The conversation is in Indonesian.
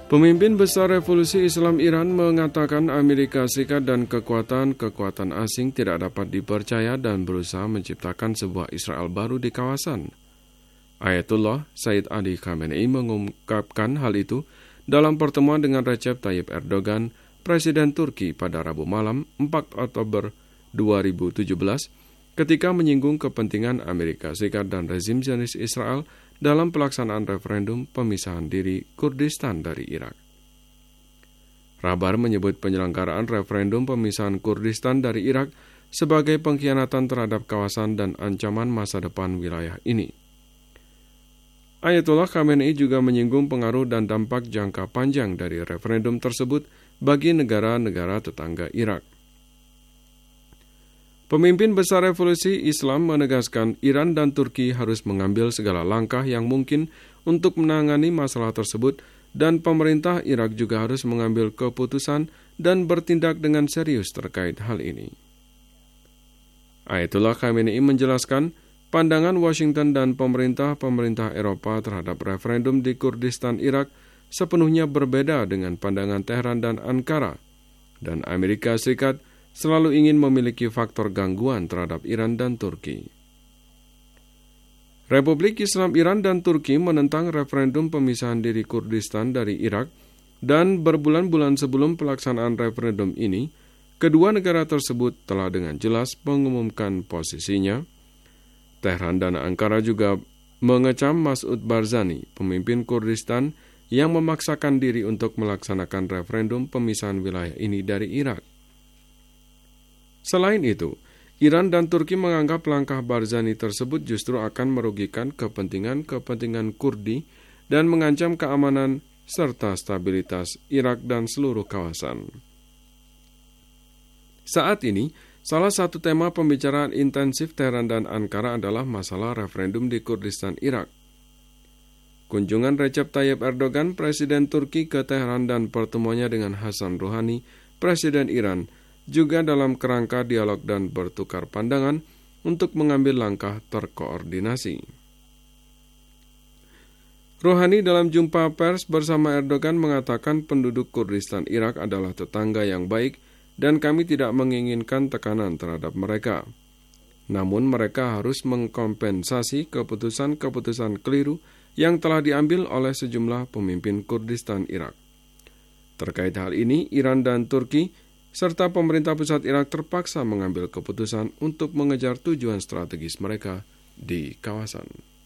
Pemimpin besar revolusi Islam Iran mengatakan Amerika Serikat dan kekuatan-kekuatan asing tidak dapat dipercaya dan berusaha menciptakan sebuah Israel baru di kawasan. Ayatullah Sayyid Ali Khamenei mengungkapkan hal itu dalam pertemuan dengan Recep Tayyip Erdogan, Presiden Turki pada Rabu malam 4 Oktober 2017, ketika menyinggung kepentingan Amerika Serikat dan rezim Zionis Israel dalam pelaksanaan referendum pemisahan diri Kurdistan dari Irak. Rabar menyebut penyelenggaraan referendum pemisahan Kurdistan dari Irak sebagai pengkhianatan terhadap kawasan dan ancaman masa depan wilayah ini. Ayatollah Khamenei juga menyinggung pengaruh dan dampak jangka panjang dari referendum tersebut bagi negara-negara tetangga Irak. Pemimpin besar revolusi Islam menegaskan Iran dan Turki harus mengambil segala langkah yang mungkin untuk menangani masalah tersebut dan pemerintah Irak juga harus mengambil keputusan dan bertindak dengan serius terkait hal ini. Ayatollah Khamenei menjelaskan pandangan Washington dan pemerintah-pemerintah Eropa terhadap referendum di Kurdistan Irak sepenuhnya berbeda dengan pandangan Teheran dan Ankara, dan Amerika Serikat selalu ingin memiliki faktor gangguan terhadap Iran dan Turki. Republik Islam Iran dan Turki menentang referendum pemisahan diri Kurdistan dari Irak, dan berbulan-bulan sebelum pelaksanaan referendum ini, kedua negara tersebut telah dengan jelas mengumumkan posisinya. Teheran dan Ankara juga mengecam Masoud Barzani, pemimpin Kurdistan yang memaksakan diri untuk melaksanakan referendum pemisahan wilayah ini dari Irak. Selain itu, Iran dan Turki menganggap langkah Barzani tersebut justru akan merugikan kepentingan Kurdi dan mengancam keamanan serta stabilitas Irak dan seluruh kawasan. Saat ini, salah satu tema pembicaraan intensif Teheran dan Ankara adalah masalah referendum di Kurdistan Irak. Kunjungan Recep Tayyip Erdogan, Presiden Turki ke Teheran dan pertemuannya dengan Hasan Rouhani, Presiden Iran, juga dalam kerangka dialog dan bertukar pandangan untuk mengambil langkah terkoordinasi. Rouhani dalam jumpa pers bersama Erdogan mengatakan penduduk Kurdistan Irak adalah tetangga yang baik dan kami tidak menginginkan tekanan terhadap mereka. Namun mereka harus mengkompensasi keputusan-keputusan keliru yang telah diambil oleh sejumlah pemimpin Kurdistan Irak. Terkait hal ini, Iran dan Turki serta pemerintah pusat Irak terpaksa mengambil keputusan untuk mengejar tujuan strategis mereka di kawasan.